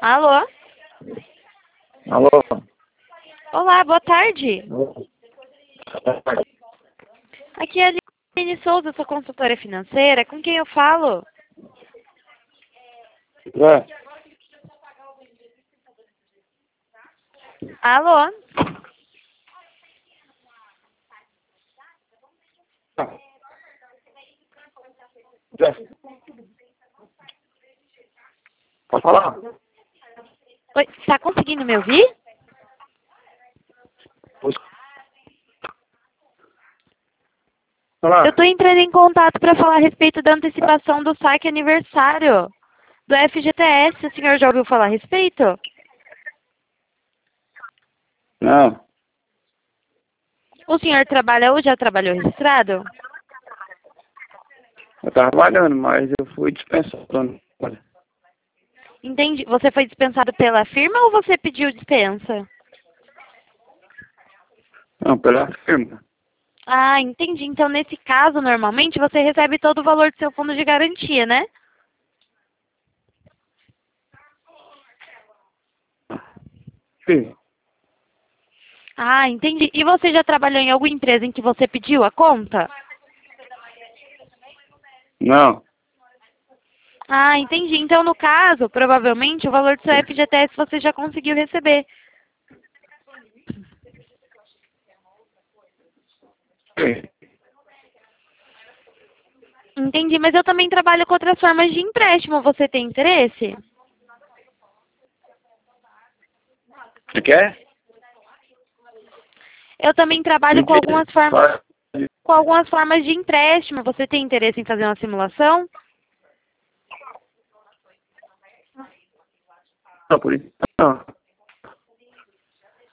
Alô? Alô? Olá, boa tarde. Aqui é a Aline Souza, sou consultora financeira. Com quem eu falo? É. Alô? Pode falar? Oi, tá conseguindo me ouvir? Pode falar? Eu tô entrando em contato para falar a respeito da antecipação do saque aniversário do FGTS. O senhor já ouviu falar a respeito? Não. O senhor trabalha ou já trabalhou registrado? Eu estava trabalhando, mas eu fui dispensado. Entendi. Você foi dispensado pela firma ou você pediu dispensa? Não, pela firma. Ah, entendi. Então, nesse caso, normalmente, você recebe todo o valor do seu fundo de garantia, né? Sim. Ah, entendi. E você já trabalhou em alguma empresa em que você pediu a conta? Não. Ah, entendi. Então, no caso, provavelmente, o valor do seu FGTS você já conseguiu receber. Sim. Entendi, mas eu também trabalho com outras formas de empréstimo. Você tem interesse? Você quer? Eu também trabalho com Mentira. algumas formas de empréstimo. Você tem interesse em fazer uma simulação? Não, por isso. Não.